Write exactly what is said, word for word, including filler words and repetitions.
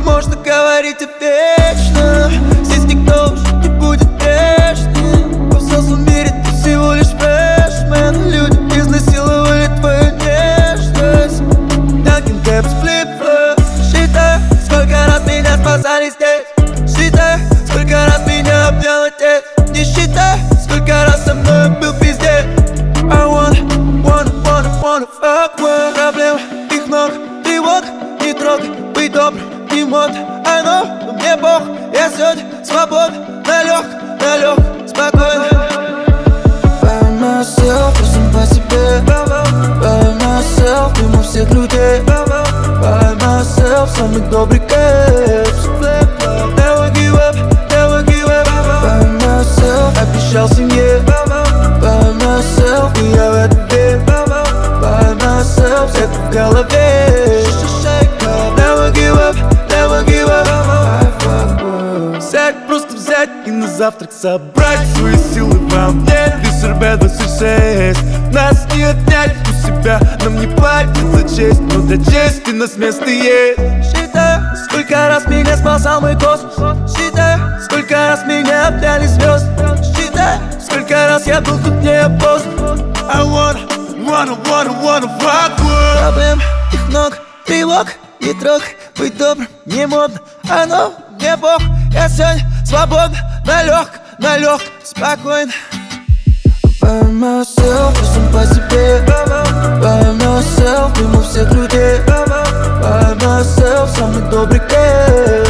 можно говорить и вечно. Здесь никто уже не будет прежним. Во взрослом мире ты всего лишь фрешмен. Люди изнасиловали твою нежность. Dunkin' Caps, флип-флоп. Считай, сколько раз меня спасали здесь. Считай, сколько раз меня обнял отец. Не считай, сколько раз со мной был пиздец. I wanna, wanna, wanna, wanna fuck with. Проблем, их много, тревог, не трогай. Быть добрым, не модно, оно, но мне бог. Я сегодня свободен, налег, налег, спокойно. By myself, просто по себе. By myself, мимо всех людей. By myself, самый добрый кэпс. Never give up, never give up. By myself, обещал семье. By myself, и я в это верю. By myself, это в голове. Never give up, never give up. I fuck with. Взять, просто взять и на завтрак собрать свои силы во мне. Весер беда шесть. Нас не отнять у себя, нам не платят за честь. Но для чести нас место есть. Считай, сколько раз меня спасал мой космос. Считай, сколько раз меня обняли звезды. Считай, сколько раз я был тут не опознан. I wanna, wanna, wanna, wanna fuck with. Проблем, их много, тревог, не трогай. Быть добрым, не модно, оно мне бог. Я сегодня свободен, налег, налег, спокойно. By myself, я сам по себе. By myself, мимо всех людей. By myself, самый добрый кэш.